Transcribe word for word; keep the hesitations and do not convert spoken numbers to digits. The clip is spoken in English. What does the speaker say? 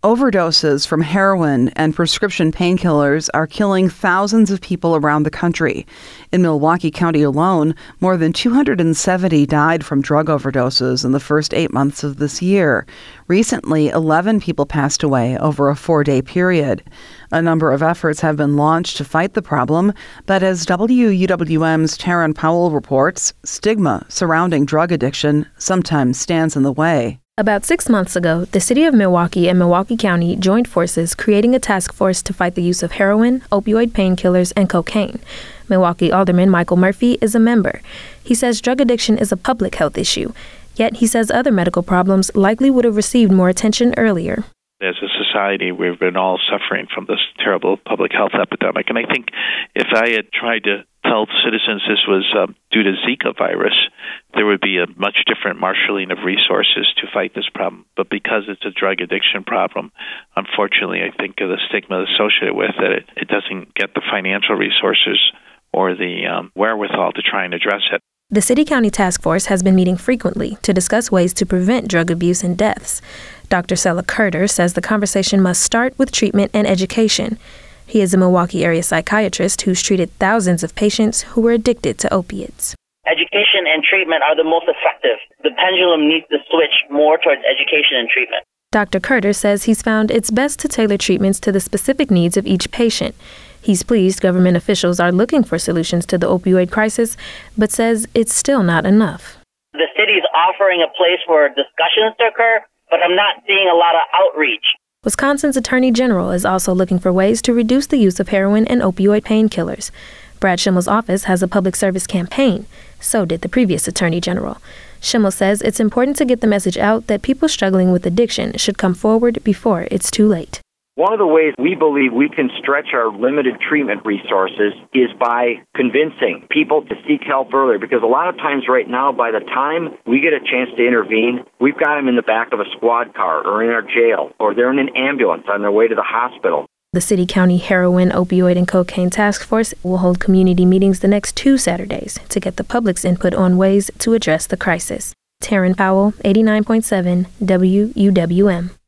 Overdoses from heroin and prescription painkillers are killing thousands of people around the country. In Milwaukee County alone, more than two hundred seventy died from drug overdoses in the first eight months of this year. Recently, eleven people passed away over a four-day period. A number of efforts have been launched to fight the problem, but as W U W M's Taryn Powell reports, stigma surrounding drug addiction sometimes stands in the way. About six months ago, the city of Milwaukee and Milwaukee County joined forces creating a task force to fight the use of heroin, opioid painkillers, and cocaine. Milwaukee Alderman Michael Murphy is a member. He says drug addiction is a public health issue, yet he says other medical problems likely would have received more attention earlier. As a society, we've been all suffering from this terrible public health epidemic. And I think if I had tried to tell citizens this was um, due to Zika virus, there would be a much different marshaling of resources to fight this problem. But because it's a drug addiction problem, unfortunately, I think of the stigma associated with it, it, it doesn't get the financial resources or the um, wherewithal to try and address it. The City-County Task Force has been meeting frequently to discuss ways to prevent drug abuse and deaths. Doctor Sella Curter says the conversation must start with treatment and education. He is a Milwaukee area psychiatrist who's treated thousands of patients who were addicted to opiates. Education and treatment are the most effective. The pendulum needs to switch more towards education and treatment. Doctor Curter says he's found it's best to tailor treatments to the specific needs of each patient. He's pleased government officials are looking for solutions to the opioid crisis, but says it's still not enough. The city's offering a place for discussions to occur, but I'm not seeing a lot of outreach. Wisconsin's Attorney General is also looking for ways to reduce the use of heroin and opioid painkillers. Brad Schimmel's office has a public service campaign. So did the previous Attorney General. Schimmel says it's important to get the message out that people struggling with addiction should come forward before it's too late. One of the ways we believe we can stretch our limited treatment resources is by convincing people to seek help earlier, because a lot of times right now, by the time we get a chance to intervene, we've got them in the back of a squad car or in our jail, or they're in an ambulance on their way to the hospital. The City-County Heroin, Opioid, and Cocaine Task Force will hold community meetings the next two Saturdays to get the public's input on ways to address the crisis. Taryn Powell, eighty-nine point seven W U W M.